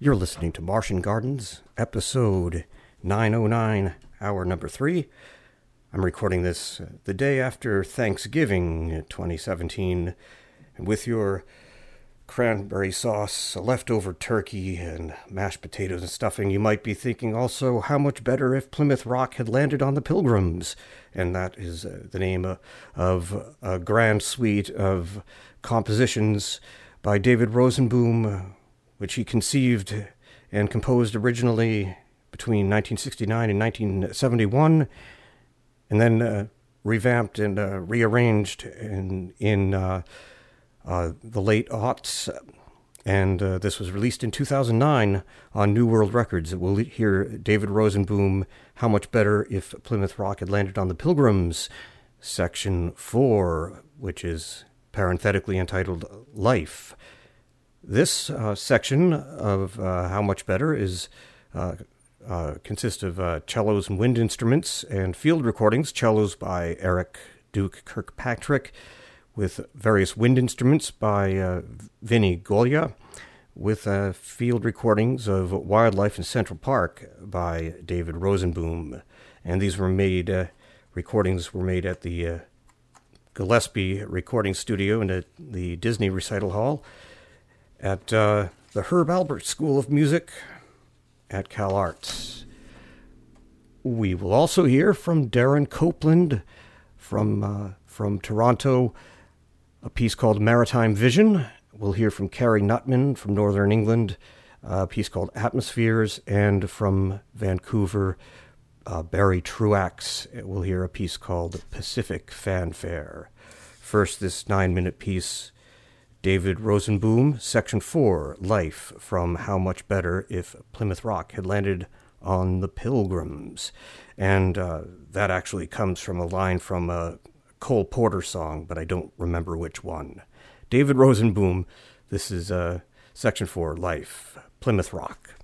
You're listening to Martian Gardens, episode 909, hour number 3. I'm recording this the day after Thanksgiving 2017, and with your cranberry sauce, a leftover turkey, and mashed potatoes and stuffing, you might be thinking also how much better if Plymouth Rock had landed on the Pilgrims. And that is the name of a grand suite of compositions by David Rosenboom, which he conceived and composed originally between 1969 and 1971, and then revamped and rearranged in the late aughts. And this was released in 2009 on New World Records. We'll hear David Rosenboom, How Much Better If Plymouth Rock Had Landed on the Pilgrims, Section 4, which is parenthetically entitled Life. This section of How Much Better is consists of cellos and wind instruments and field recordings, cellos by Eric Duke Kirkpatrick, with various wind instruments by Vinnie Golia, with field recordings of Wildlife in Central Park by David Rosenboom. And these were made, recordings were made at the Gillespie Recording Studio and at the Disney Recital Hall, at the Herb Alpert School of Music at Cal Arts. We will also hear from Darren Copeland from Toronto, a piece called Maritime Vision. We'll hear from Carrie Nutman from Northern England, a piece called Atmospheres, and from Vancouver, Barry Truax. We'll hear a piece called Pacific Fanfare. First, this 9-minute piece, David Rosenboom, Section 4, Life, from How Much Better If Plymouth Rock Had Landed on the Pilgrims. And that actually comes from a line from a Cole Porter song, but I don't remember which one. David Rosenboom, this is Section 4, Life, Plymouth Rock.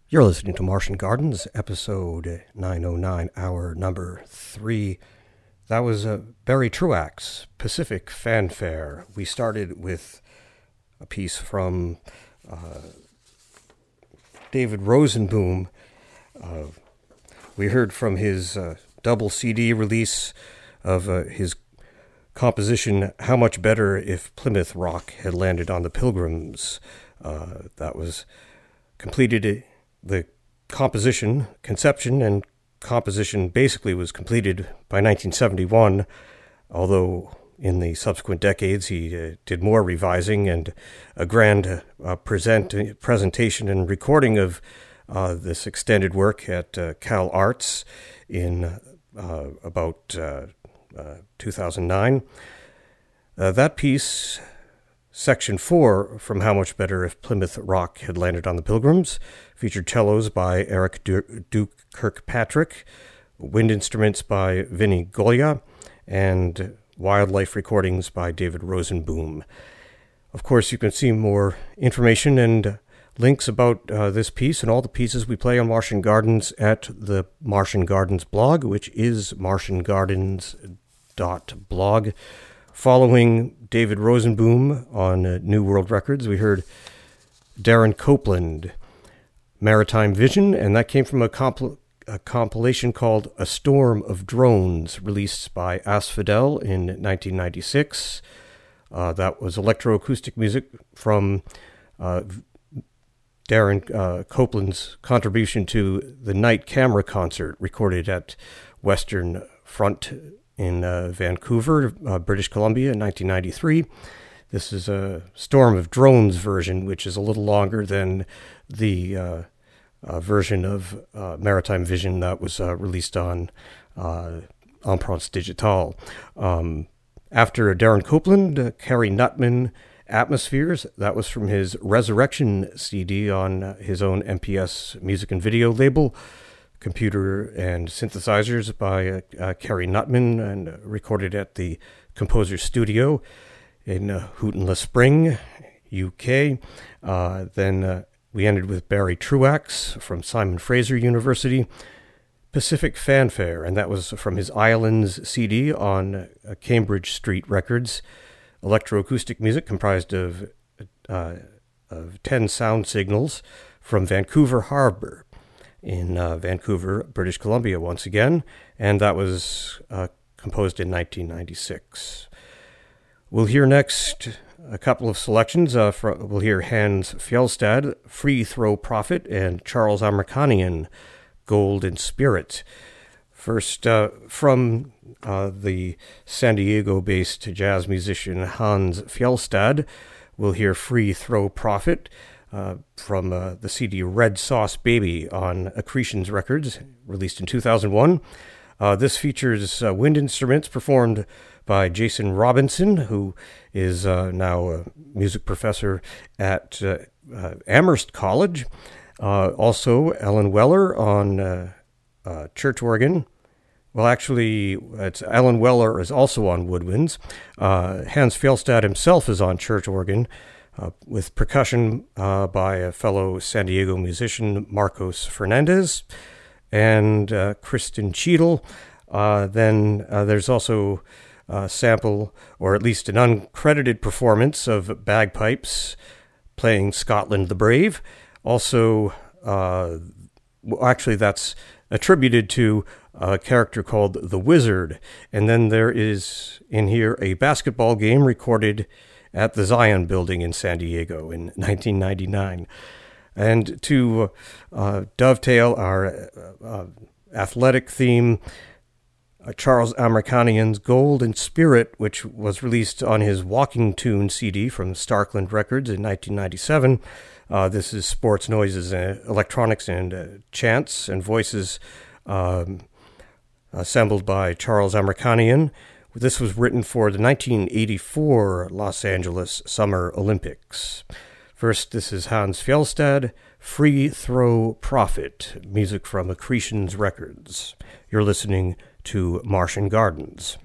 You're listening to Martian Gardens, episode 909, hour number 3. That was Barry Truax, Pacific Fanfare. We started with a piece from David Rosenboom. We heard from his double CD release of his composition, How Much Better If Plymouth Rock Had Landed on the Pilgrims. That was completed. The conception and composition basically was completed by 1971, although in the subsequent decades he did more revising, and a grand presentation and recording of this extended work at Cal Arts in about 2009. That piece, Section 4 from How Much Better If Plymouth Rock Had Landed on the Pilgrims, featured cellos by Eric Duke Kirkpatrick, wind instruments by Vinnie Goya, and wildlife recordings by David Rosenboom. Of course, you can see more information and links about this piece and all the pieces we play on Martian Gardens at the Martian Gardens blog, which is martiangardens.blog. Following David Rosenboom on New World Records, we heard Darren Copeland, Maritime Vision, and that came from a compilation called A Storm of Drones, released by Asphodel in 1996. That was electroacoustic music from Darren Copeland's contribution to the Night Camera concert recorded at Western Front in Vancouver, British Columbia in 1993. This is a Storm of Drones version, which is a little longer than the version of Maritime Vision that was released on Empreinte Digitale. After Darren Copeland, Carrie Nutman, Atmospheres, that was from his Resurrection CD on his own MPS music and video label. Computer and Synthesizers by Carrie Nutman, and recorded at the Composer's Studio in Houghton-le-Spring, UK. Then we ended with Barry Truax from Simon Fraser University, Pacific Fanfare, and that was from his Islands CD on Cambridge Street Records. Electroacoustic music comprised of 10 sound signals from Vancouver Harbour in Vancouver, British Columbia once again, and that was composed in 1996. We'll hear next a couple of selections. We'll hear Hans Fjellstad, Free Throw Prophet, and Charles Amirkhanian, Gold and Spirit. First, from the San Diego-based jazz musician Hans Fjellstad, we'll hear Free Throw Prophet from the CD Red Sauce Baby on Accretions Records, released in 2001. This features wind instruments performed by Jason Robinson, who is now a music professor at Amherst College. Also, Ellen Weller on church organ. Well, actually, it's Ellen Weller is also on woodwinds. Hans Fjellstad himself is on church organ, with percussion by a fellow San Diego musician, Marcos Fernandez, and Kristen Cheadle. Then there's also a sample, or at least an uncredited performance of bagpipes playing Scotland the Brave. Also, actually that's attributed to a character called The Wizard. And then there is in here a basketball game recorded at the Zion Building in San Diego in 1999. And to dovetail our athletic theme, Charles Amirkhanian's Gold and Spirit, which was released on his Walking Tune CD from Starkland Records in 1997. This is sports noises, electronics, and chants and voices assembled by Charles Amirkhanian. This was written for the 1984 Los Angeles Summer Olympics. First, this is Hans Fjellstad, Free Throw Prophet, music from Accretions Records. You're listening to Martian Gardens.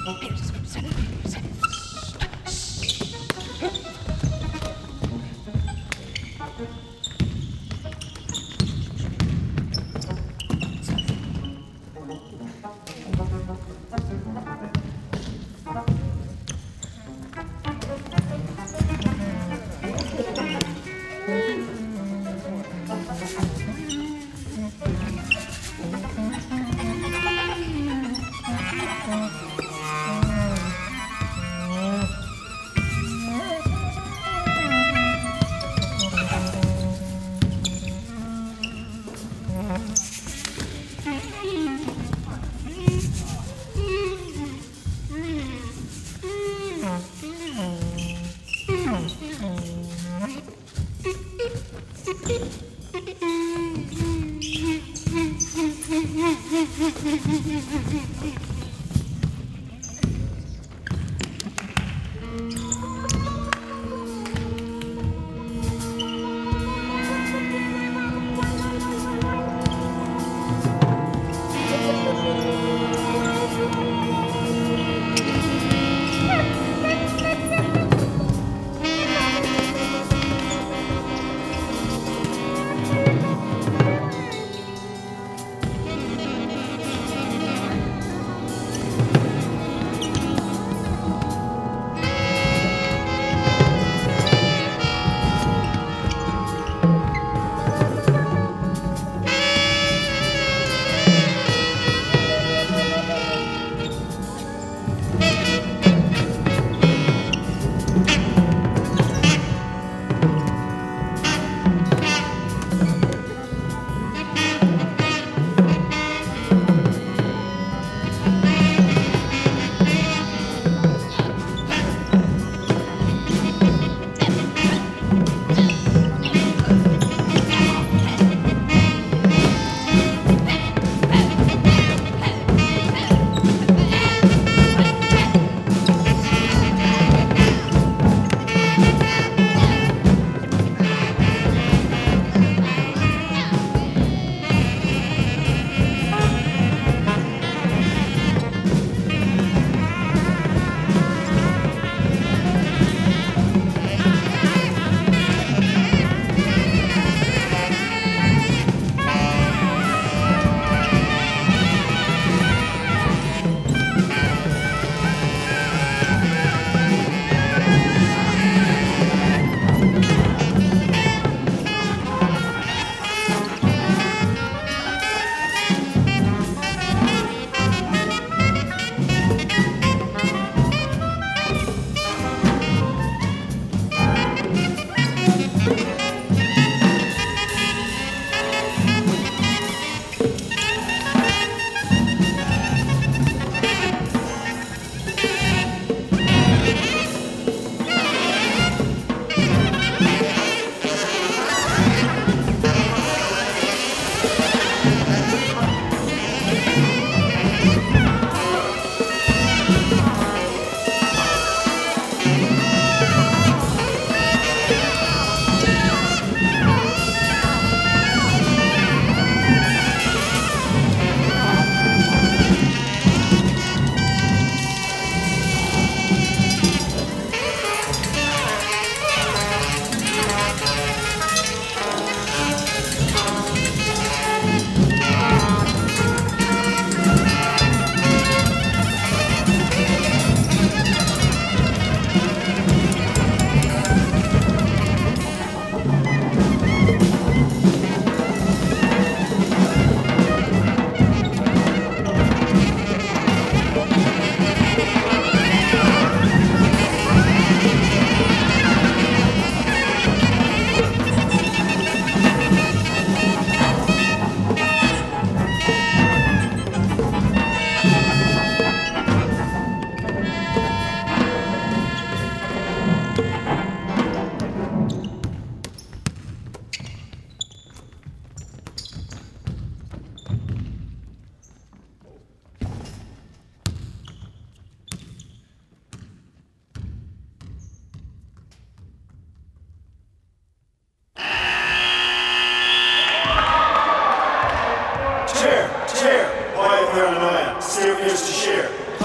Paranoia, stay with us to share.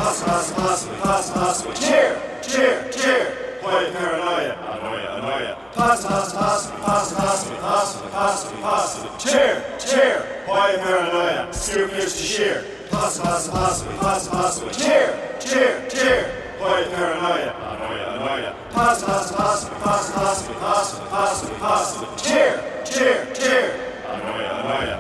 possibly. Cheer. Hoya paranoia, annoya. Possibly. Cheer. Hoya paranoia. Spear pierced to sheer. Possibly. Cheer. Hoya paranoia, annoya. Possibly. Cheer. Annoya.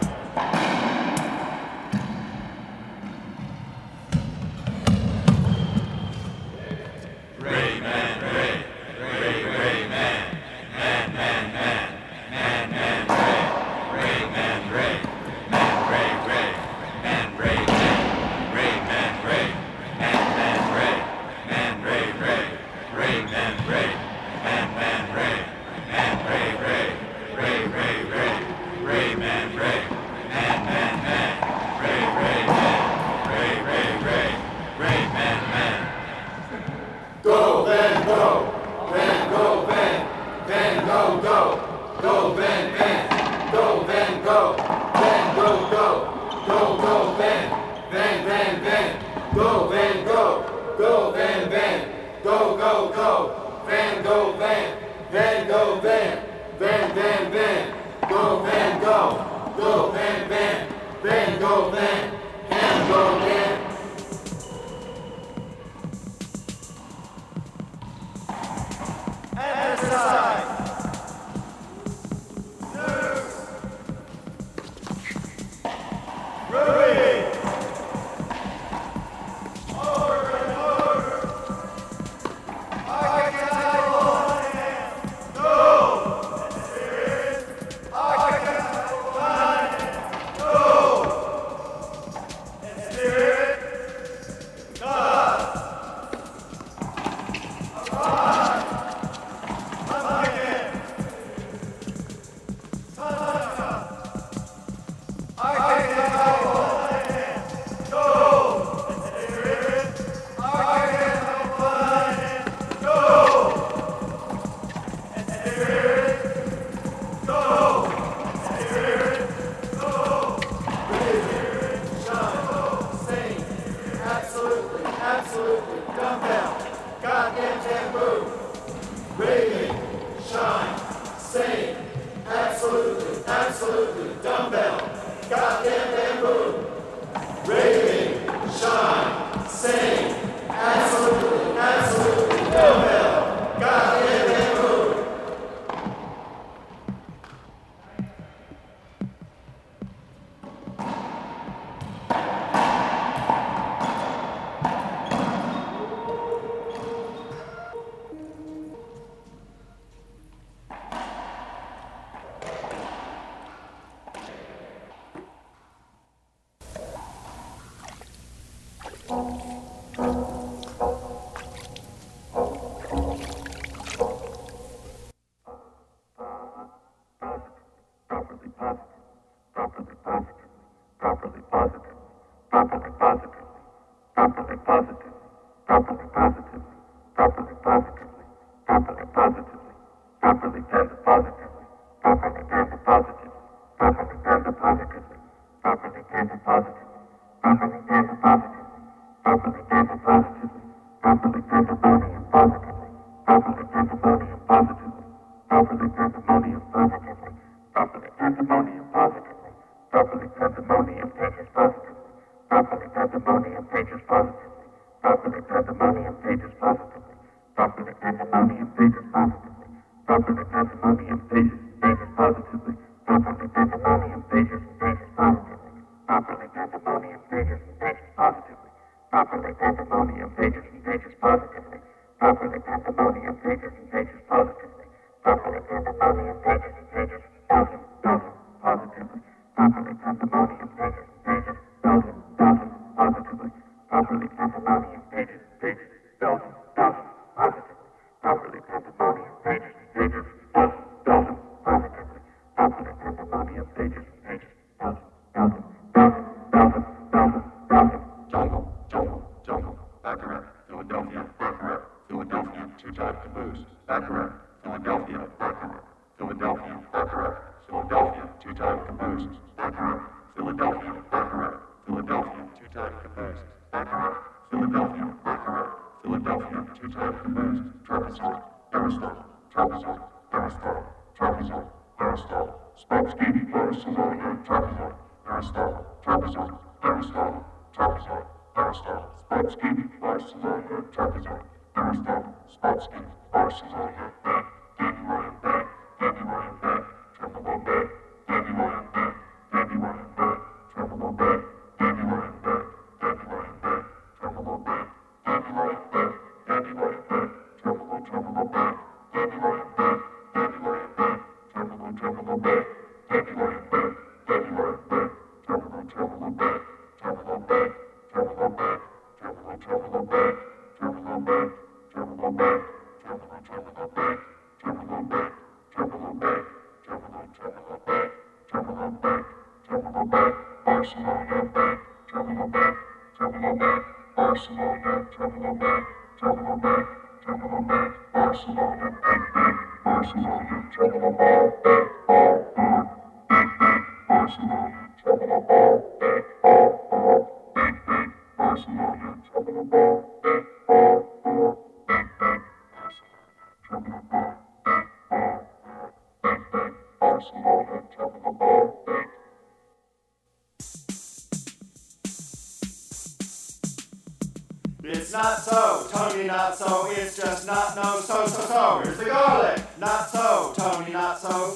It's not so, Tony, not so, it's just not no, so, here's the garlic. Not so, Tony, not so,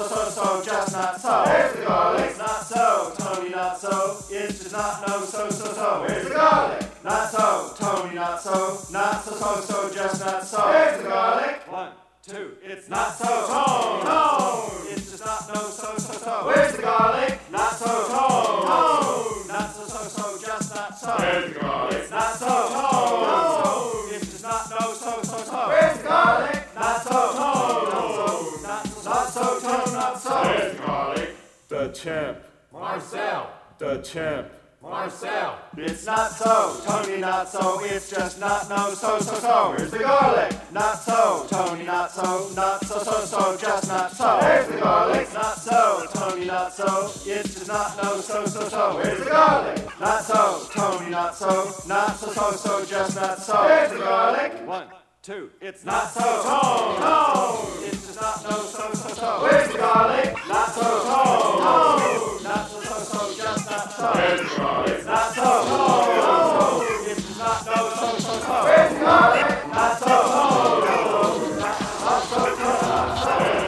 just not so. Here's the garlic. It's not so, Tony, not so, it's just not no, so, here's the garlic. Not so, Tony, not so, just not so. Here's the garlic. 1, 2, it's not so, Tone, it's just not no, so. Where's the garlic? Not so, Tone, not so, just not so. Here's the garlic. It's not so, Tone, it's just not no, so. Where's the garlic? Not so, Tone, not so, Tone, not so. Where's the garlic? The champ. Marcel. The champ. Marcel. It's not so, Tony, not so, it's just not no, so. Here's the garlic. Not so, Tony, not so, just not so. Here's the garlic. It's not so, Tony, not so, it's just not no, so. Here's the garlic. Not so, Tony, not so, just not so. Here's the garlic. 1, 2, it's not so, Tone, it's just not no, so. Where's the garlic? Not so, Tone, not so, just not so. Where's the garlic? It's not so, Tone, it's just not no, so. Where's the garlic? Not so, Tone, not so, not so.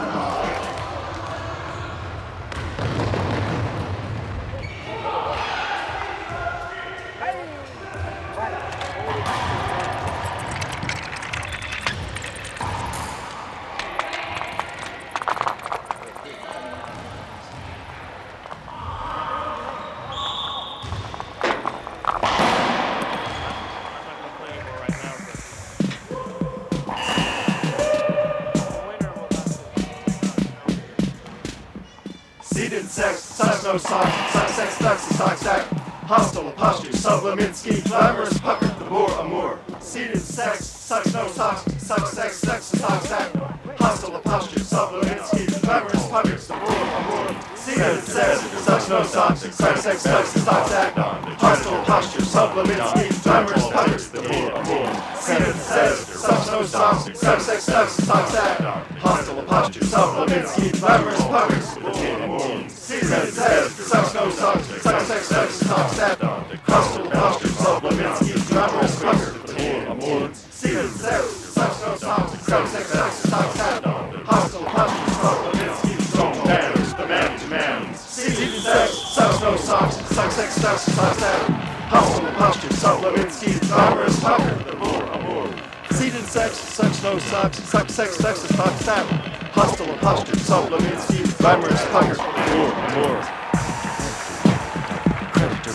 Seated sex, sucks no socks, suck sex, ducks, and sock stack. Hostile posture, sublimate, ski, glamorous, pucker, the boar, amour. Seated sex, sucks no socks, suck sex, ducks, and sock stack. Hostile posture, sublimate, ski, glamorous, pucker, the boar, amour. Seated sex, sucks no socks, suck sex, ducks, and sock stack. Hostile posture, sublimate, ski, glamorous, pucker, the boar, amour. Seated sex, sucks no socks, suck sex, ducks, and sock stack. Hostile posture, sublimate, ski, glamorous, pucker, the boar, amour. Seated sex, sucks no socks, suck sex, ducks, and sock stack. Hostile posture, sublimate, ski, glamorous, pucker, the boar, amour. Seated sex, sucks no socks, suck sex, ducks, and sock stack. Hostile posture, sublimate, ski, strong manners, the man demands. Seated sex, sucks no socks, suck sex, ducks, and sock stack. Hostile posture, sublimate, ski, glamorous, pucker, the boar, amour. Seated sex, sucks no socks, suck sex, ducks, and sock stack. Hostile posture, sublimate, ski, glamorous, pucker, the boar, amour. Creditor,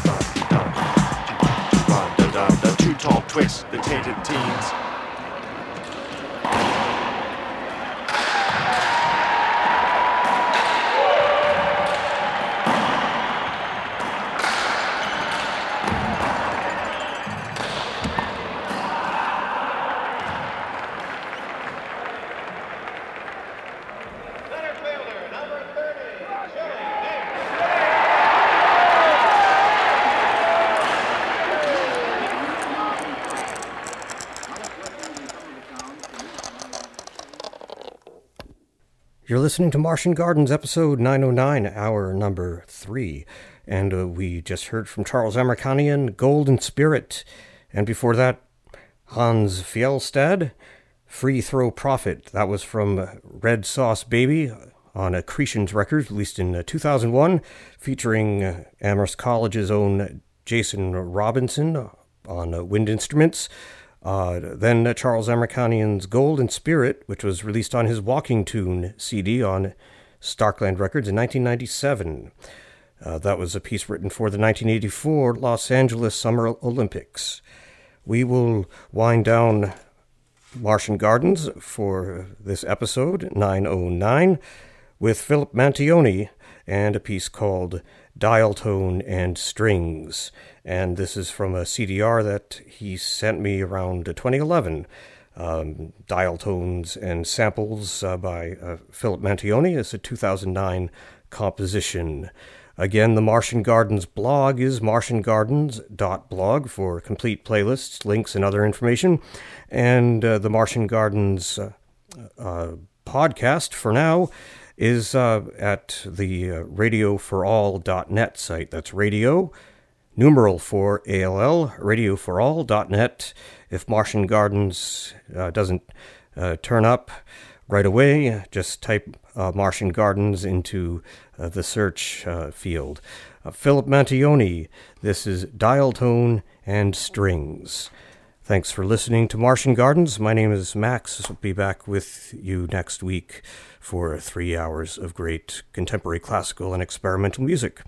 better, two tall twits, the tainted teens. You're listening to Martian Gardens, episode 909, hour number 3. And we just heard from Charles Amerkanian, Golden Spirit. And before that, Hans Fjellstad, Free Throw Profit. That was from Red Sauce Baby on Accretions Records, released in 2001, featuring Amherst College's own Jason Robinson on wind instruments. Then Charles Amerkanian's Golden Spirit, which was released on his Walking Tune CD on Starkland Records in 1997. That was a piece written for the 1984 Los Angeles Summer Olympics. We will wind down Martian Gardens for this episode, 909, with Philip Mantione and a piece called Dial Tone and Strings. And this is from a CDR that he sent me around 2011. Dial Tones and Samples by Philip Mantione. It's a 2009 composition. Again, the Martian Gardens blog is martiangardens.blog for complete playlists, links, and other information. And the Martian Gardens podcast, for now, is at the radioforall.net site. That's radio, numeral for ALL, radioforall.net. If Martian Gardens doesn't turn up right away, just type Martian Gardens into the search field. Philip Mantione, this is Dial Tone and Strings. Thanks for listening to Martian Gardens. My name is Max. I'll be back with you next week for 3 hours of great contemporary classical and experimental music.